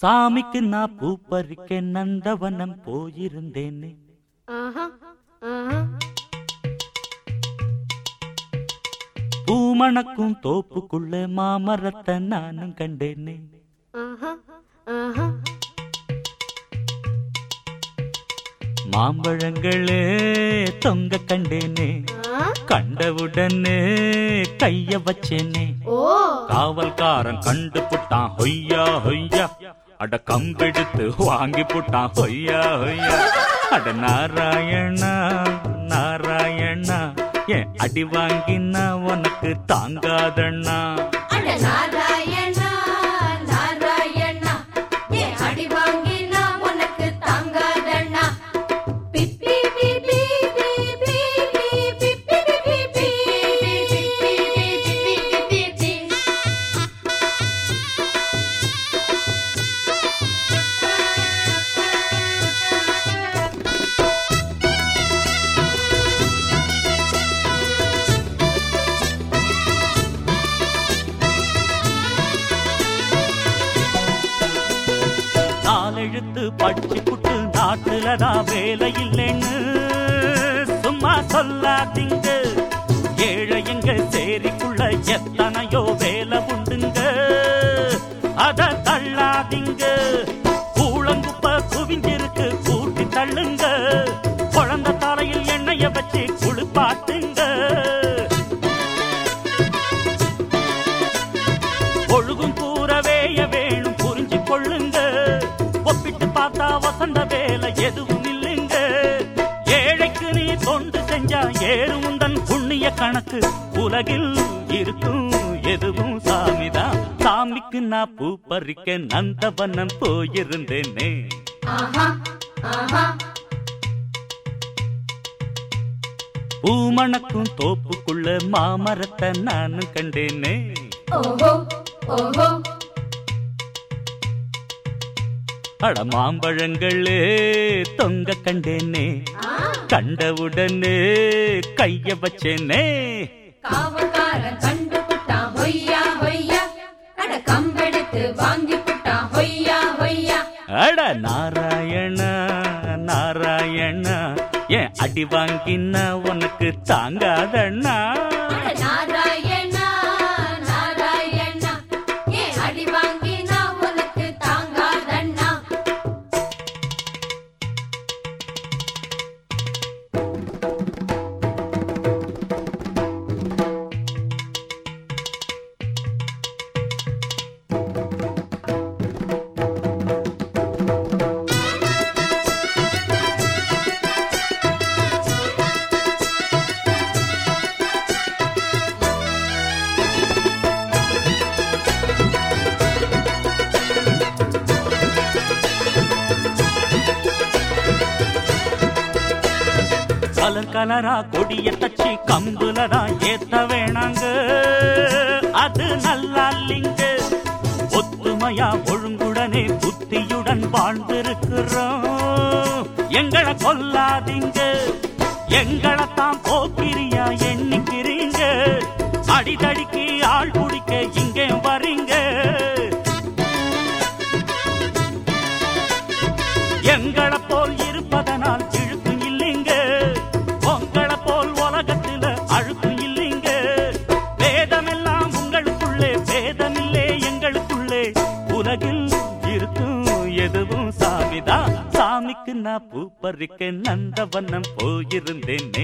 சாமிக்கு நான் பூ பறிக்க நந்தவனம் போயிருந்தேனே. பூமணக்கும் தோப்புக்குள்ள மாமரத்தை நானும் கண்டேனே. மாம்பழங்களே தொங்க கண்டேனே. கண்டவுடனே கைய வச்சேனே. காவல்காரன் கண்டு புட்டான் ஹொய்யா ஹொய்யா. அட கம்பெடுத்து வாங்கி புட்டான் ஹொய்யா ஹொய்யா. அட நாராயணா நாராயணா, ஏன் அடி வாங்கினா உனக்கு தாங்காதண்ணா. எழுத்து படிச்சு புட்டு நாட்டுலதான் வேலை இல்லைன்னு சும்மா சொல்லாதீங்க. ஏழையங்க சேரிக்குள்ள எத்தனையோ வேலை உண்டுங்க, அத தள்ளாதீங்க. கூழங்குப்ப குவிஞ்சிருக்கு கூட்டி தள்ளுங்க. குழந்தை தலையில் எண்ணெய வச்சு குளிப்பாட்டுங்க. ஒழுகும் கூறவேய வேணும் புரிஞ்சு கொள்ளுங்க. ஒப்பிட்டு பார்த்தா வசந்த வேலை எதுவும் இல்லைங்க. ஏழைக்கு நீ தொண்டு செஞ்சா ஏறும் உந்தன் புண்ணிய கணக்கு. உலகில் இருக்கும் எதுவும் சாமிதான். சாமிக்கு நான் பூ பறிக்க நந்தவனம் போயிருந்தேனே. பூமணக்கும் தோப்புக்குள்ள மாமரத்தை நானும் கண்டேனே. அட மாம்பழங்களே தொங்க கண்டேனே. கண்டவுடனே கைய வச்சேனே. காவல்காரன் கண்டு புட்டான் ஹொய்யா ஹொய்யா. அட கம்பெடுத்து வாங்கி புட்டான் ஹொய்யா ஹொய்யா. அட நாராயணா நாராயணா, ஏன் அடி வாங்கினா உனக்கு தாங்காதண்ணா. நாராயணா நாராயணா, ஏன் அடி வாங்கினா உனக்கு தாங்காதண்ணா. கலர் கலரா கொடிய தச்சு கம்புலதான் ஏத்த வேணாங்க, அது நல்லா இல்லைங்க. ஒத்துமையா ஒழுங்குடனே புத்தியுடன் வாழ்ந்திருக்கிறோம். எங்களை கொல்லாதீங்க. எங்களைத்தான் போக்கிரியா எண்ணிக்கிறீங்க. அடிதடிக்கு ஆள் குடிக்க இங்கே வரீங்க. எங்களை போல் இருப்பதனால் இழுக்கும் இல்லைங்க. உங்களை போல் உலகத்துல அழுக்கும் இல்லைங்க. வேதமெல்லாம் உங்களுக்குள்ளே, வேதமில்லே எங்களுக்குள்ளே. உலகில் இருக்கும் எதுவும் சாமிதான். சாமிக்கு நான் பூ பறிக்க நந்தவனம் போயிருந்தேனே.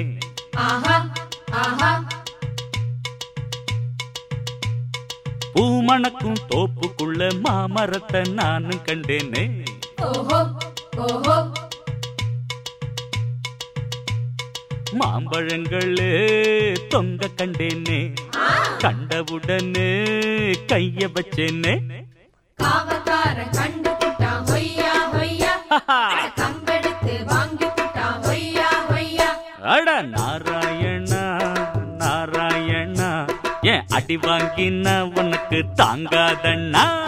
பூமணக்கும் தோப்புக்குள்ள மாமரத்தை நானும் கண்டேனே. மாம்பழங்களே தொங்க கண்டேனே. கண்டவுடனே கைய வச்சேனே. காவல்காரன் கண்டு புட்டான் ஹொய்யா ஹொய்யா. கம்பெடுத்து வாங்கி புட்டான் ஹொய்யா ஹொய்யா. அட நாராயணா நாராயணா, ஏன் அடி வாங்கினா உனக்கு தாங்காதண்ணா.